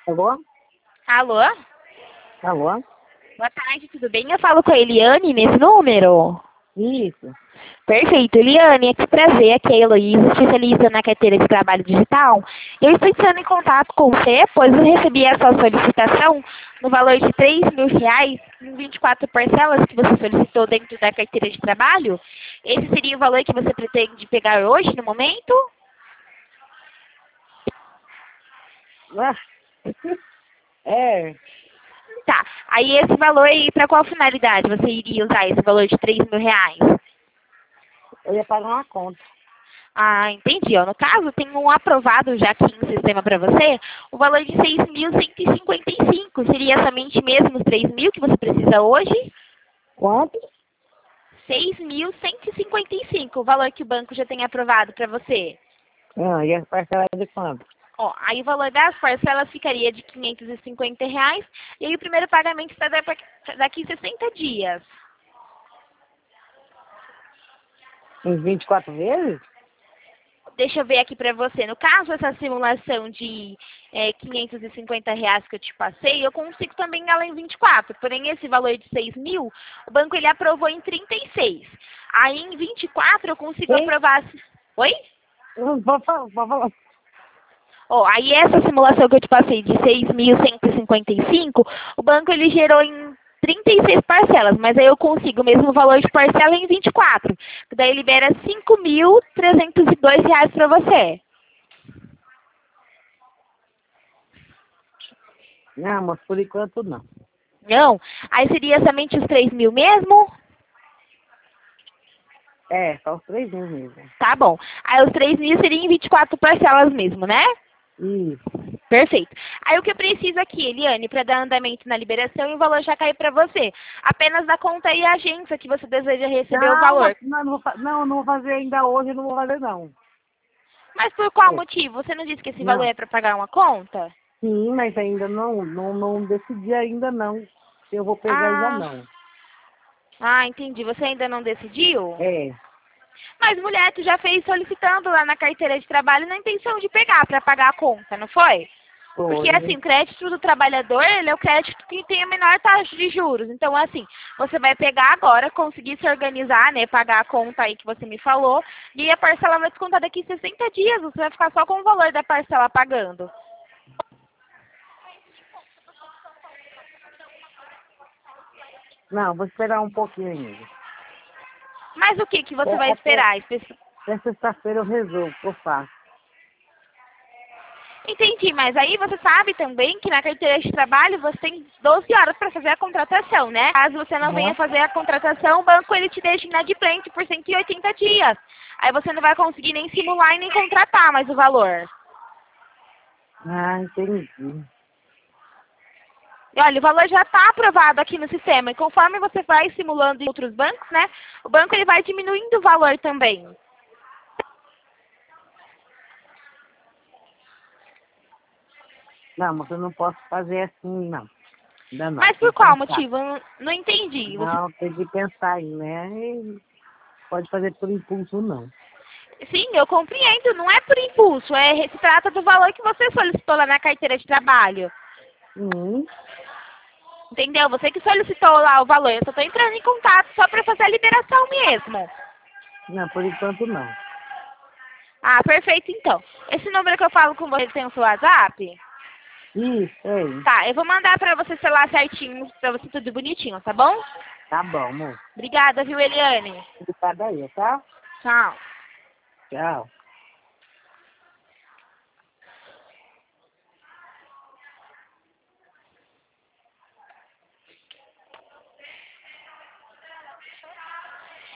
Alô? Alô? Alô? Boa tarde, tudo bem? Eu falo com a Eliane nesse número? Isso. Perfeito, Eliane, que prazer, aqui é a Heloísa, especialista na carteira de trabalho digital. Eu estou entrando em contato com você, pois eu recebi a sua solicitação no valor de R$ 3.000 em 24 parcelas que você solicitou dentro da carteira de trabalho. Esse seria o valor que você pretende pegar hoje, no momento? Ah, é, Tá, aí esse valor aí, para qual finalidade você iria usar esse valor de R$ 3.000? eu ia pagar uma conta. Ah, entendi. Ó, no caso, tem um aprovado já aqui no sistema para você, o valor de 6.155. Seria somente mesmo os 3.000 que você precisa hoje? Quanto? 6.155, o valor que o banco já tem aprovado para você. Ah, e a parcela é de quanto? Ó, aí o valor das parcelas ficaria de R$ 550, e aí o primeiro pagamento está daqui 60 dias. Em 24 vezes? Deixa eu ver aqui para você. No caso, essa simulação de R$ 550 que eu te passei, eu consigo também ela em 24. Porém, esse valor de 6.000, o banco ele aprovou em 36. Aí, em 24, eu consigo Sim. aprovar... Oi? Não, pode falar, pode falar. Ó, aí essa simulação que eu te passei de 6.155, o banco ele gerou em 36 parcelas, mas aí eu consigo o mesmo valor de parcela em 24. Que daí libera R$ 5.302 para você. Não, mas por enquanto não. Não? Aí seria somente os 3.000 mesmo? É, só os 3 mil mesmo. Tá bom. Aí os 3.000 seriam em 24 parcelas mesmo, né? Isso. Perfeito. Aí o que eu preciso aqui, Eliane, para dar andamento na liberação e o valor já cair para você? Apenas da conta e agência que você deseja receber o Não, valor. não vou fazer ainda hoje, não vou fazer não. Mas por qual É, motivo? Você não disse que esse valor não. é para pagar uma conta? Sim, mas ainda não decidi ainda não. Se eu vou pegar ainda Ah, não. entendi. Você ainda não decidiu? É, Mas, mulher, tu já fez solicitando lá na carteira de trabalho na intenção de pegar para pagar a conta, não foi? Porque, assim, foi. o crédito do trabalhador, ele é o crédito que tem a menor taxa de juros. Então, assim, você vai pegar agora, conseguir se organizar, né, pagar a conta aí que você me falou, e a parcela vai descontar daqui 60 dias. Você vai ficar só com o valor da parcela pagando. Não, vou esperar um pouquinho ainda. Mas o que que você vai Até esperar? sexta-feira eu resolvo, eu faço. Entendi, mas aí você sabe também que na carteira de trabalho você tem 12 horas para fazer a contratação, né? Caso você não venha Aham. fazer a contratação, o banco ele te deixa inadimplente por 180 dias. Aí você não vai conseguir nem simular e nem contratar mais o valor. Ah, entendi. E olha, o valor já está aprovado aqui no sistema. E conforme você vai simulando em outros bancos, né? O banco ele vai diminuindo o valor também. Não, mas eu não posso fazer assim, não. Ainda não, Mas tem por que qual pensar. motivo? Eu não entendi. Não, tem que pensar aí, né? E pode fazer por impulso, não. Sim, eu compreendo. Não é por impulso. Se trata do valor que você solicitou lá na carteira de trabalho. Hum, Entendeu? Você que solicitou lá o valor. Eu só estou entrando em contato só para fazer a liberação mesmo. não, por enquanto não. Ah, perfeito então. Esse número que eu falo com você tem o seu WhatsApp? Isso, aí. Tá, eu vou mandar para você celular certinho, para você tudo bonitinho, tá bom? Tá bom, amor. Obrigada, viu, Eliane? Obrigada aí, tá? Tchau. Tchau.